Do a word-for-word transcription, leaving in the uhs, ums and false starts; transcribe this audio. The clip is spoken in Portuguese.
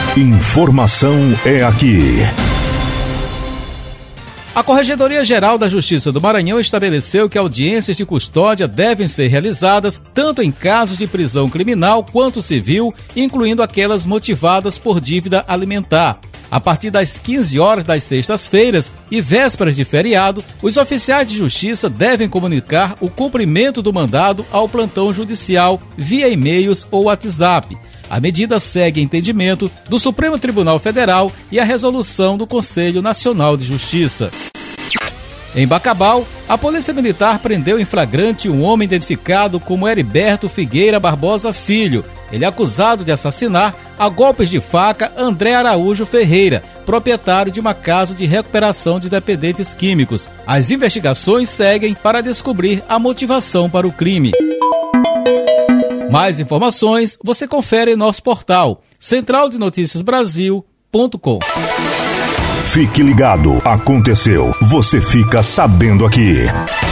Informação é aqui. A Corregedoria Geral da Justiça do Maranhão estabeleceu que audiências de custódia devem ser realizadas tanto em casos de prisão criminal quanto civil, incluindo aquelas motivadas por dívida alimentar. A partir das quinze horas das sextas-feiras e vésperas de feriado, os oficiais de justiça devem comunicar o cumprimento do mandado ao plantão judicial via e-mails ou WhatsApp. A medida segue entendimento do Supremo Tribunal Federal e a resolução do Conselho Nacional de Justiça. Em Bacabal, a Polícia Militar prendeu em flagrante um homem identificado como Heriberto Figueira Barbosa Filho. Ele é acusado de assassinar a golpes de faca André Araújo Ferreira, proprietário de uma casa de recuperação de dependentes químicos. As investigações seguem para descobrir a motivação para o crime. Mais informações você confere em nosso portal central de notícias brasil ponto com. Fique ligado, aconteceu, você fica sabendo aqui.